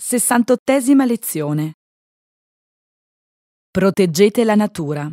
68ª lezione. Proteggete la natura.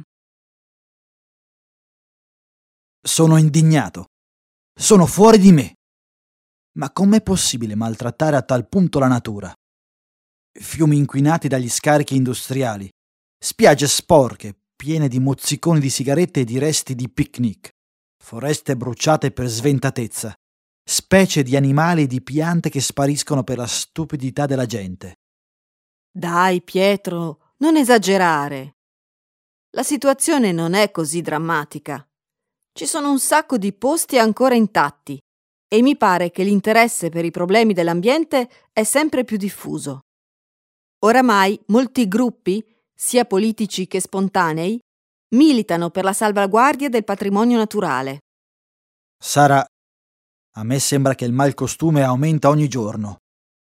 Sono indignato. Sono fuori di me. Ma com'è possibile maltrattare a tal punto la natura? Fiumi inquinati dagli scarichi industriali, spiagge sporche, piene di mozziconi di sigarette e di resti di picnic, foreste bruciate per sventatezza, specie di animali e di piante che spariscono per la stupidità della gente. Dai, Pietro, non esagerare. La situazione non è così drammatica. Ci sono un sacco di posti ancora intatti e mi pare che l'interesse per i problemi dell'ambiente è sempre più diffuso. Oramai molti gruppi, sia politici che spontanei, militano per la salvaguardia del patrimonio naturale. Sara, a me sembra che il malcostume aumenta ogni giorno.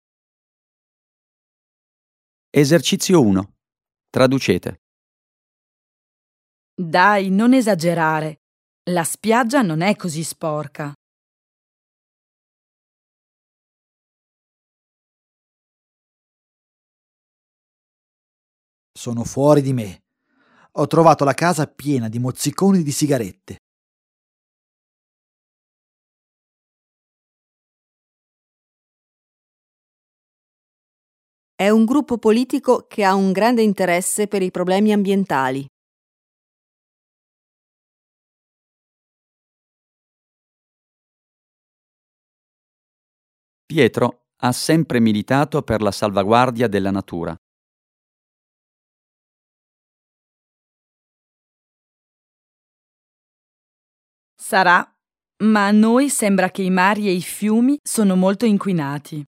Esercizio 1. Traducete. Dai, non esagerare. La spiaggia non è così sporca. Sono fuori di me. Ho trovato la casa piena di mozziconi di sigarette. È un gruppo politico che ha un grande interesse per i problemi ambientali. Pietro ha sempre militato per la salvaguardia della natura. Sarà, ma a noi sembra che i mari e i fiumi sono molto inquinati.